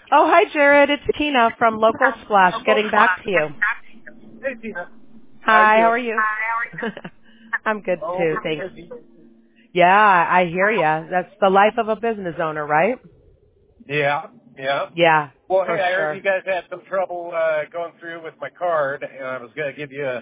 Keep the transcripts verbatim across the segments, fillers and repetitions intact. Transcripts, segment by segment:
Oh, hi, Jared. It's Tina from Local Splash getting back to you. Hey, Tina. How Hi, how you? are you? I'm good, Oh, too. pretty Thanks. busy. Yeah, I hear ya. That's the life of a business owner, right? Yeah, yeah. Yeah, Well, for hey, I heard you sure. guys had some trouble uh, going through with my card, and I was going to give you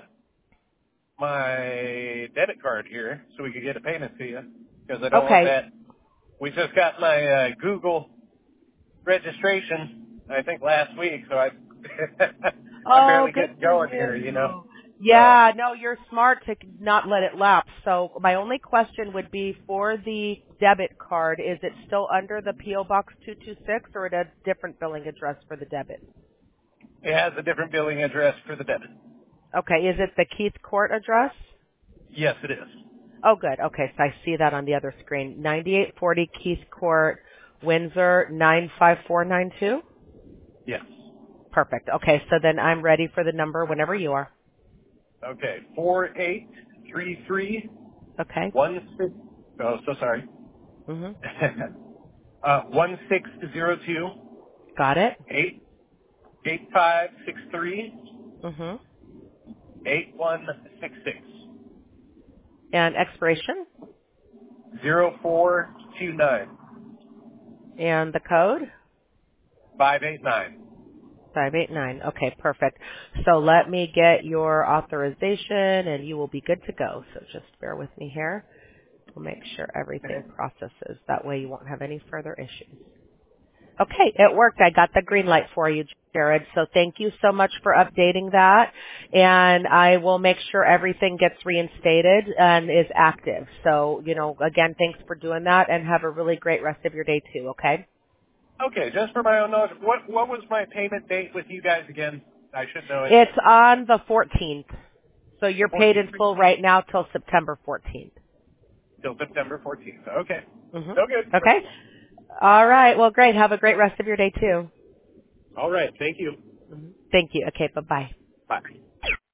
my debit card here so we could get a payment to you, because I don't want Okay. that. We just got my uh, Google registration, I think, last week, so I, I'm Oh, barely good getting for going here, you know. you. So, Yeah, no, you're smart to not let it lapse. So my only question would be for the debit card, is it still under the P O Box two two six or at a different billing address for the debit? it has a different billing address for the debit. Okay, is it the Keith Court address? Yes, it is. Oh, good. Okay, so I see that on the other screen. ninety-eight forty Keith Court, Windsor, nine five four nine two? Yes. Perfect. Okay, so then I'm ready for the number whenever you are. Okay, four eight three three Okay. one six. Oh, so sorry. Mm-hmm. uh, one six zero two Got it? eight eight five six three Mm-hmm. eight one six six And expiration? zero four two nine And the code? five eight nine. five eight nine. Okay, perfect. So let me get your authorization and you will be good to go. So just bear with me here. We'll make sure everything processes. That way you won't have any further issues. Okay, it worked. I got the green light for you, Jared. So thank you so much for updating that. And I will make sure everything gets reinstated and is active. So, you know, again, thanks for doing that and have a really great rest of your day too, okay? Okay, just for my own knowledge, what what was my payment date with you guys again? I should know it. It's on the fourteenth. So you're paid in fourteenth full right now till September fourteenth. till September fourteenth. Okay, Mm-hmm. so good. Okay? All right. Well, great. Have a great rest of your day too. All right, thank you. Mhm. Thank you. Okay, bye-bye. Bye.